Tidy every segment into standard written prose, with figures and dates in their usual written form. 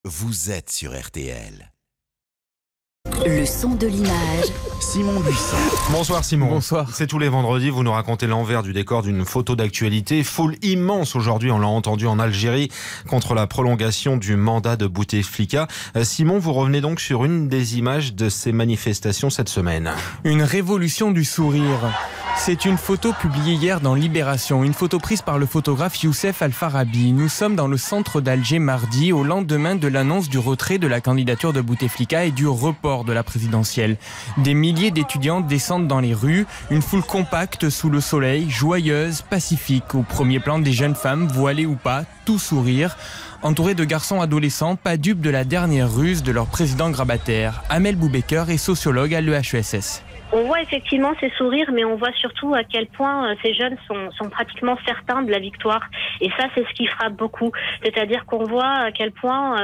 vous êtes sur RTL. Le son de l'image. Simon Buisson. Bonsoir Simon. Bonsoir. C'est tous les vendredis, vous nous racontez l'envers du décor d'une photo d'actualité. Foule immense aujourd'hui, on l'a entendu en Algérie, contre la prolongation du mandat de Bouteflika. Simon, vous revenez donc sur une des images de ces manifestations cette semaine. Une révolution du sourire. C'est une photo publiée hier dans Libération, une photo prise par le photographe Youssef Al-Farabi. Nous sommes dans le centre d'Alger mardi, au lendemain de l'annonce du retrait de la candidature de Bouteflika et du report de la présidentielle. Des milliers d'étudiants descendent dans les rues, une foule compacte sous le soleil, joyeuse, pacifique. Au premier plan, des jeunes femmes, voilées ou pas, tout sourire. Entourés de garçons adolescents, pas dupes de la dernière ruse de leur président grabataire. Amel Boubaker est sociologue à l'EHESS. On voit effectivement ces sourires, mais on voit surtout à quel point ces jeunes sont pratiquement certains de la victoire. Et ça, c'est ce qui frappe beaucoup. C'est-à-dire qu'on voit à quel point,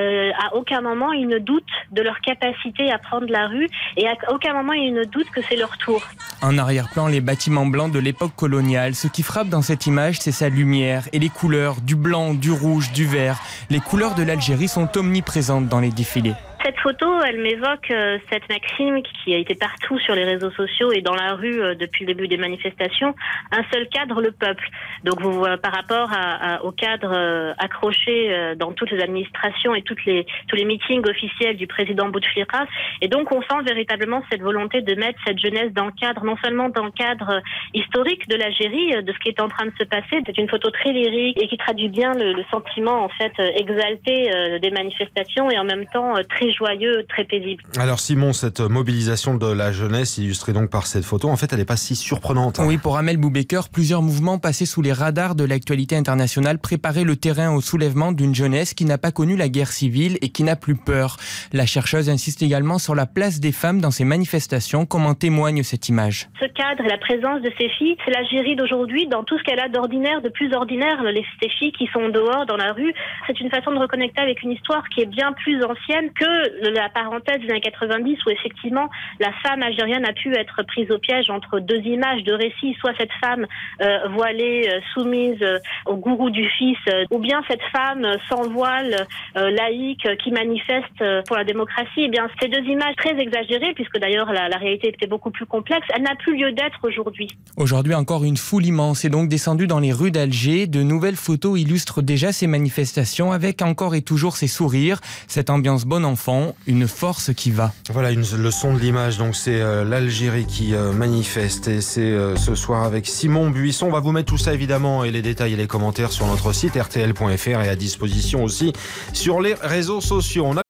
à aucun moment, ils ne doutent de leur capacité à prendre la rue, et à aucun moment, ils ne doutent que c'est leur tour. En arrière-plan, les bâtiments blancs de l'époque coloniale. Ce qui frappe dans cette image, c'est sa lumière et les couleurs, du blanc, du rouge, du vert. Les couleurs de l'Algérie sont omniprésentes dans les défilés. Cette photo, elle m'évoque cette maxime qui a été partout sur les réseaux sociaux et dans la rue depuis le début des manifestations. Un seul cadre, le peuple. Donc vous voyez, par rapport au cadre accroché dans toutes les administrations et tous les meetings officiels du président Bouteflika. Et donc on sent véritablement cette volonté de mettre cette jeunesse dans le cadre, non seulement dans le cadre historique de l'Algérie, de ce qui est en train de se passer. C'est une photo très lyrique et qui traduit bien le sentiment en fait exalté des manifestations et en même temps très joyeux, très paisible. Alors Simon, cette mobilisation de la jeunesse illustrée donc par cette photo, en fait elle n'est pas si surprenante. Oui, pour Amel Boubaker, plusieurs mouvements passés sous les radars de l'actualité internationale préparaient le terrain au soulèvement d'une jeunesse qui n'a pas connu la guerre civile et qui n'a plus peur. La chercheuse insiste également sur la place des femmes dans ces manifestations, comme en témoigne cette image. Ce cadre et la présence de ces filles, c'est l'Algérie d'aujourd'hui dans tout ce qu'elle a d'ordinaire, de plus ordinaire. Ces filles qui sont dehors dans la rue, c'est une façon de reconnecter avec une histoire qui est bien plus ancienne que la parenthèse des années 90 où effectivement la femme algérienne a pu être prise au piège entre deux images, deux récits, soit cette femme voilée, soumise au gourou du fils, ou bien cette femme sans voile, laïque, qui manifeste pour la démocratie. Eh bien, ces deux images très exagérées, puisque d'ailleurs la réalité était beaucoup plus complexe, elle n'a plus lieu d'être aujourd'hui. Aujourd'hui encore, une foule immense est donc descendue dans les rues d'Alger. De nouvelles photos illustrent déjà ces manifestations avec encore et toujours ces sourires, cette ambiance bon enfant, une force qui va. Voilà le son de l'image, donc c'est l'Algérie qui manifeste et c'est ce soir avec Simon Buisson. On va vous mettre tout ça évidemment et les détails et les commentaires sur notre site rtl.fr et à disposition aussi sur les réseaux sociaux.